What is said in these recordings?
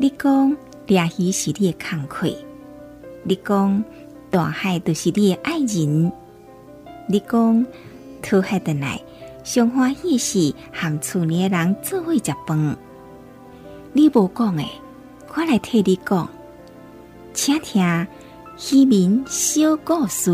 你讲掠鱼是你的工课，你讲大海就是你的爱人，你讲讨海回来上欢喜是和厝里的人做伙食饭。你无讲的，我来替你讲，请听渔民小故事。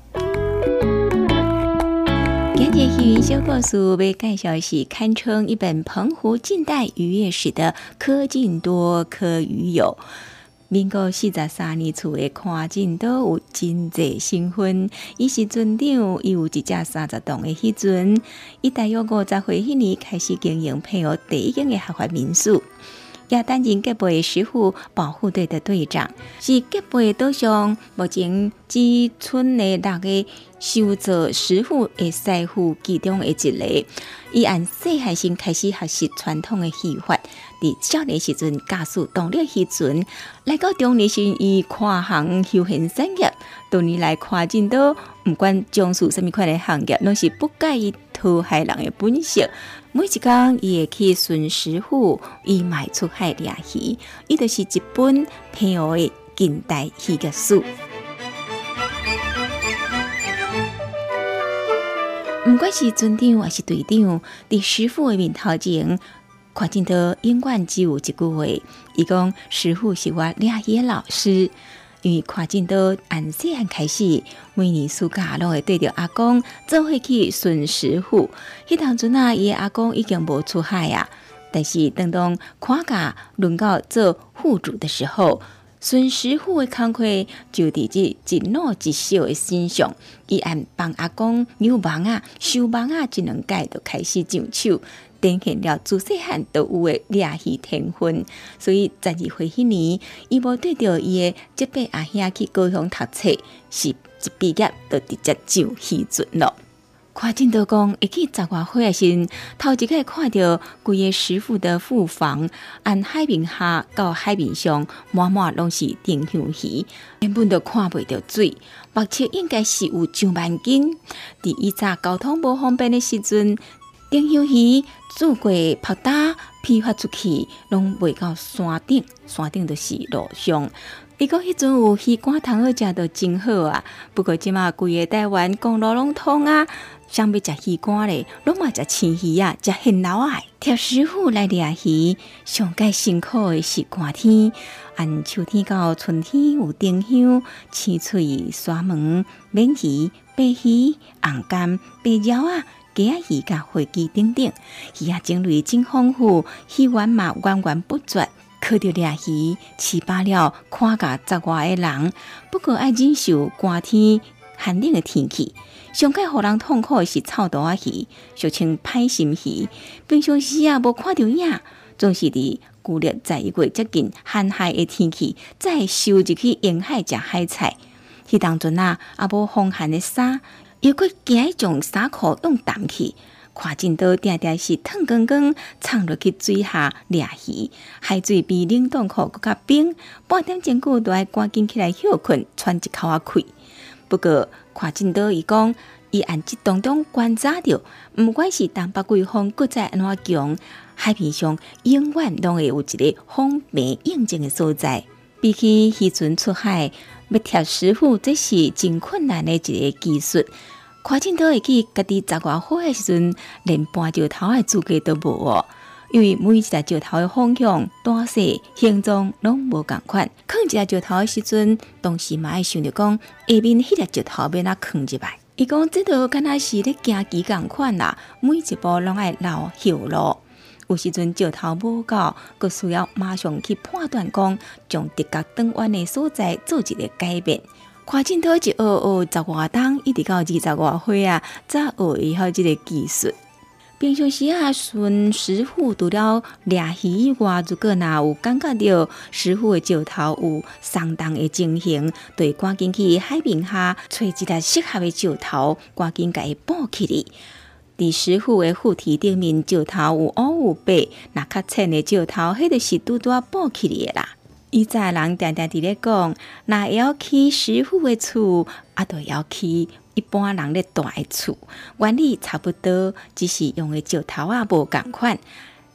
今日渔民小故事要介绍是堪称一本澎湖近代渔业史的柯进多柯渔友。民国43年厝的柯进多有真济身份，伊是船长，伊有一只30栋的迄阵，伊大约50岁迄年开始经营配合第一间的合法民宿。也担任结背石虎保护队的队长，是结背岛上目前只剩的6个受造石虎的师傅其中的一个。伊按细汉时开始学习传统的戏法，伫少年时阵驾驶动力渔船，来到中年时伊跨行休闲产业。多年来，柯进多不管从事什么款的行业，拢是不介意讨海人的本色。每一天，伊会去巡石虎，伊卖出海掠鱼，伊就是一本配合的近代渔业史。不管是船长还是队长，伫师傅的面头前，柯进多永远只有一句话，伊讲师傅是我掠鱼的老师。因为柯进多按细汉开始，每年暑假拢会对着阿公做伙去巡石虎。迄当阵啊，伊阿公已经无出海啊，但是当柯家轮到做户主的时候，巡石虎的工课就伫这一老一小的身上。伊按帮阿公扭网啊、收网啊，一两届就开始上手。展现了自细汉都有的掠鱼天分，所以12岁迄年，伊无对着伊的这辈阿兄去高雄读册，是一毕业就直接上渔船咯。柯进多讲，会去10外岁的时，头一个看到规个师傅的副房，按海面下到海面上，满满拢是定香鱼，根本就看袂到水，目测应该是有上万斤。伫以前交通无方便的时阵，定香鱼煮过泡打批发出去，拢袂到山顶，山顶就是路上。伊讲迄阵有鱼干通好食，就真好啊。不过即马规个台湾公路拢通啊，想要食鱼干咧，拢嘛食青鱼啊，食现捞啊。贴师傅来掠鱼，上介辛苦的是寒天，按秋天到春天有丁香、青翠、沙门、免鱼、白鱼、红柑、白鸟啊。鸡仔鱼甲飞机等等，鱼仔种类真丰富，鱼源嘛源源不绝。靠着掠鱼饲饱了，看甲10外个人。不过爱忍受寒天寒冷的天气，上介互人痛苦的是臭肚仔鱼，俗称歹心鱼。平常时啊无看到影，总是伫旧历11月接近寒海的天气，再收入去沿海食海菜。迄当阵啊，也无风寒的衫。又搁惊将衫裤用淡去，柯进多定定是烫光光，藏落去水下掠鱼，海水比冷冻库搁较冰，半点钟久就要赶紧起来休困，喘一口仔气。不过柯进多伊讲，伊按这当中观察到，不管是东北季风搁再安怎强，海面上永远拢会有一个风平应静的所在。比起渔船出海，要贴师傅，这是真困难的一个技术。柯进多会记，家己10外岁的时阵，连搬石头的资格都无哦。因为每一只石头的方向、大小、形状拢无共款。放一只石头的时阵，当时嘛爱想着讲，下面迄只石头要哪放入来。伊讲，这都敢若是咧行棋共款啦，每一步拢爱留后路。有时阵石头无够，佮需要马上去判断讲，将直角转弯的所在做一个改变。柯进多一学10外冬，一直到20外岁啊，才学会晓这个技术。平常时啊，巡师傅除了掠鱼以外，如果若有感觉到师傅的石头有松动的情形，就会赶紧去海面下找一个适合的石头，赶紧甲伊补起来。伫师傅的护体顶面，石头有乌有白，若较浅的石头，迄就是拄拄补起来的啦。以前人常常伫咧讲，若要起师傅的厝，就要起一般人咧住的厝，原理差不多，只是用的石头无共款。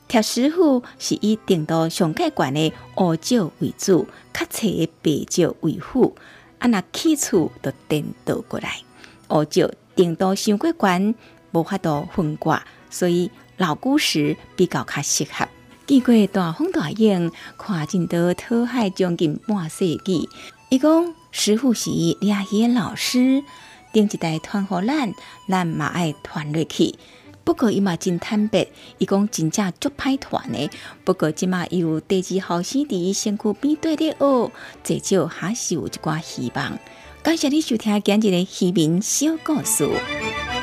贴师傅是以程度上介悬的乌石为主，较脆的白石为辅。若起厝就颠倒过来，乌石程度伤过悬，无法度分割，所以老古石比较较适合。经过大风大影，看进到讨海将近半世纪。伊讲师傅是掠鱼的老师，顶一代传互咱嘛爱传落去。不过伊嘛真坦白，伊讲真正足歹传的。不过即马伊有第二号生伫身躯边对咧学，至少还是有一寡希望。感谢你收听今日的渔民小故事。